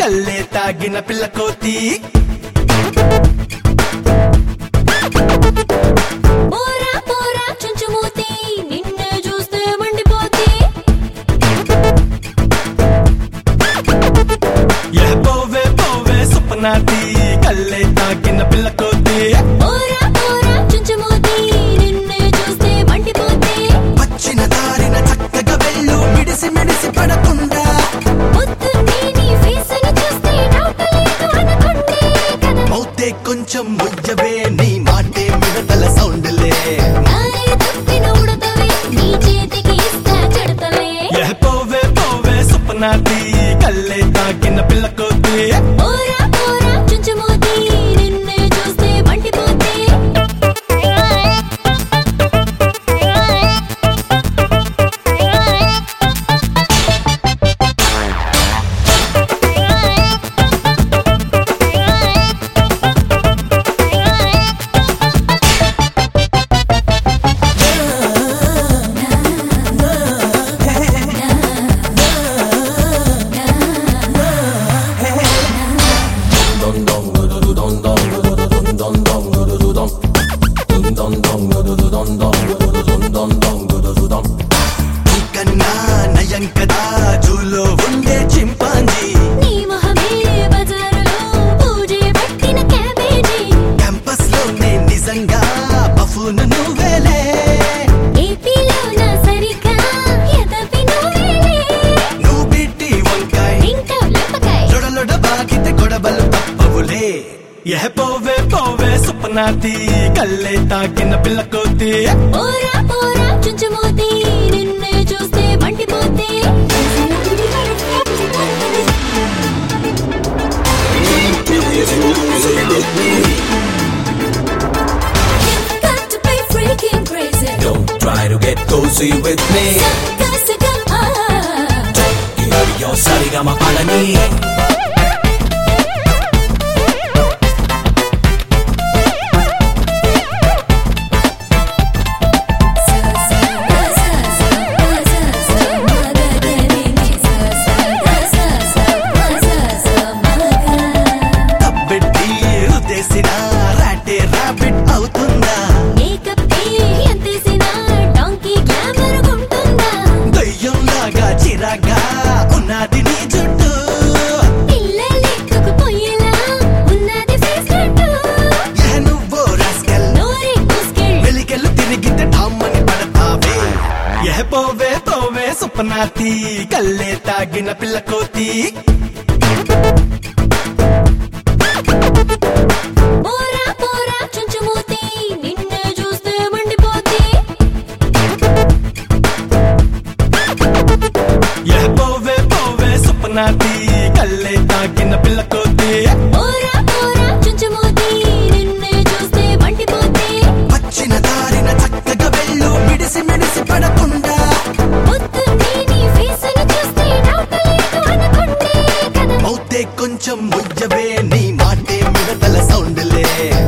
కల్లే తాగిన పిల్ల కోతి పోరా పోరా చుంచుమూతి నిన్నే చూస్తే మండిపోతి పోవే పోవే సుపనాతి కల్లే తాగిన పిల్ల కోతి పోరా పోరా చుంచుమూతి నిన్నే చూస్తే మండిపోతి వచ్చిన దారిన చక్కగా వెళ్ళు మిడిసి మిడిసి పడకుండా పొద్దున్నే నీ ఫేసును చూస్తే డౌట్ లేదు అనుకుంటే కదా మౌతే కొంచెం ముయ్యవే నీ మాటే మిడతల సౌండ్లే నారే తప్పిన ఉడతవే నీ చేతికి ఇస్తా చెడతవే పోవే పోవే సుపనాతి కల్లే తాగిన పిల్ల కోతి పోరా పోరా చుంచుమూతి నిన్నే చూస్తే మండిపోతి కన్నా నయం కదా జూలో ఉండే చింపాంజీ నీ మొహమే బజారులో పూజే పట్టిన క్యాబేజీ క్యాంపస్ లోనే నిజంగా బఫూన్ నువ్వేలే ఏపీలో నా సరిగా ఎదపి నువ్వేలే నువ్వు బిట్టి వంకాయ తింటావు లెప్పకాయ్ లొడలొడ బాగితే గొడవలు తప్పవులే పోవే పోవే సుపనాతి కల్లే తాకిన పిల్ల కోతి పోరా పోరా చుంచుమూతి నిన్నే చూస్తే మండిపోతే Got to be freaking crazy. Don't try to get cozy with me. Sarcastic, Your sarigama palani. తప్పెట్టి రుద్దేసిన రాటే రాబిట్ అవుతుందా మేకప్ ఎంతేసినా డాంకీ గ్లామర్ ఉంటుందా దయ్యంలాగా చిరాగా ఉన్నది నీ జుట్టు పిల్లలెక్కకు పొయ్యేలా ఉన్నది ఫేస్ కట్టు నువ్వు రాస్కల్ నోరే ముస్కెల్ వెలికెళ్ళు తిరిగితే ఠామ్మని పడతావే పోవే పోవే సుపనాతి కల్లే తాగిన పిల్ల కోతి పోరా పోరా చుంచుమూతి నిన్నే చూస్తే మండిపోతి పోవే పోవే సుపనాతి కల్లే తాగిన పిల్ల కోతి పోరా పోరా చుంచుమూతి నిన్నే చూస్తే మండిపోతి వచ్చిన దారిన చక్కగా వెళ్ళు మిడిసి మిడిసి పడకుండా పొద్దున్నే నీ ఫేసును చూస్తే డౌట్ లేదు అనుకుంటే కదా మౌతే కొంచెం ముయ్యవే నీ మాటే మిడతల సౌండ్లే